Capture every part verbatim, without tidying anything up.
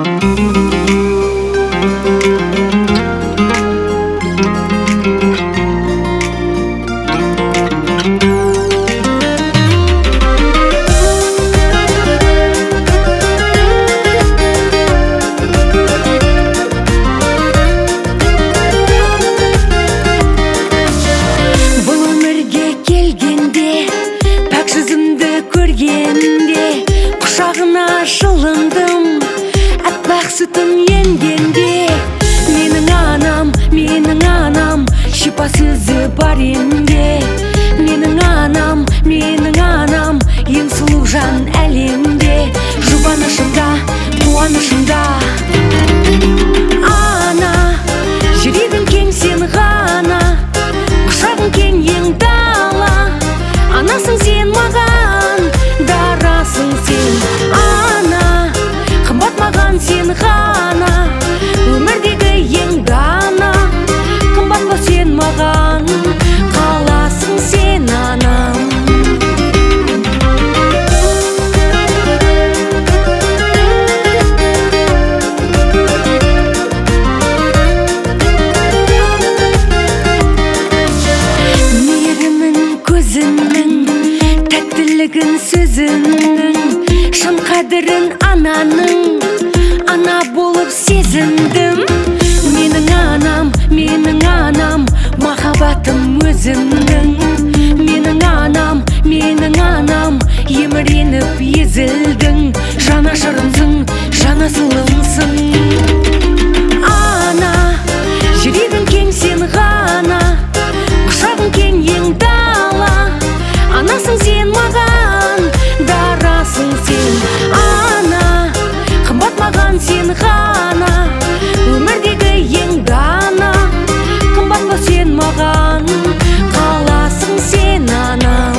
Құшағына жылындым, аппақ сүтін енгенде. Менің анам, менің анам, шипасызы бар енде. Менің анам, менің анам, ең сұлу жан әлемде. Жұбанышымда, қуанышымда ана, жүрегің кең сен ғана, құшағың кең ең дала. Анасың сен маған, дарасың сен ана, қымбат маған сен ғана, өмірдегі ең дана. Қымбат бол сен маған, қаласың сен анам. Мейірімін көзіңнің, тәттілігін сөзіңнің, шын қадірін ананың, ана болып сезіндім. Менің анам, менің анам, махаббатым өзіңнің. Менің анам, менің анам, еміреніп езілдің. Жанашырымсың, жанасылымсың ана, жүрегің кең сен ғана, құшағың кең ең дала. Анасың сен маған, дарасың сен ана, қымбат маған сен ғана, өмірдегі ең дана. Қымбат бол сен маған, қаласың сен анам.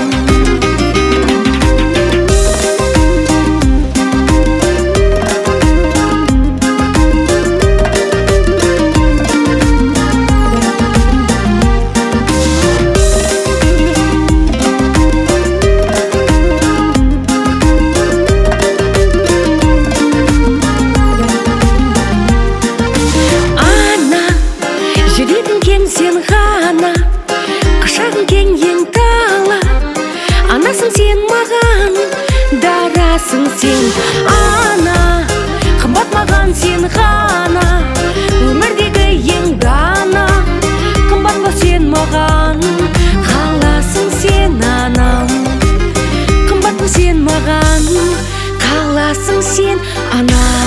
Сен ғана, құшағың кең ең дала. Анасың сен маған, дарасың сен ана, қымбат маған сен ғана, өмірдегі ең дана. Қымбат бол сен маған, қаласың сен анам. Қымбат бол сен маған, қаласың сен анам.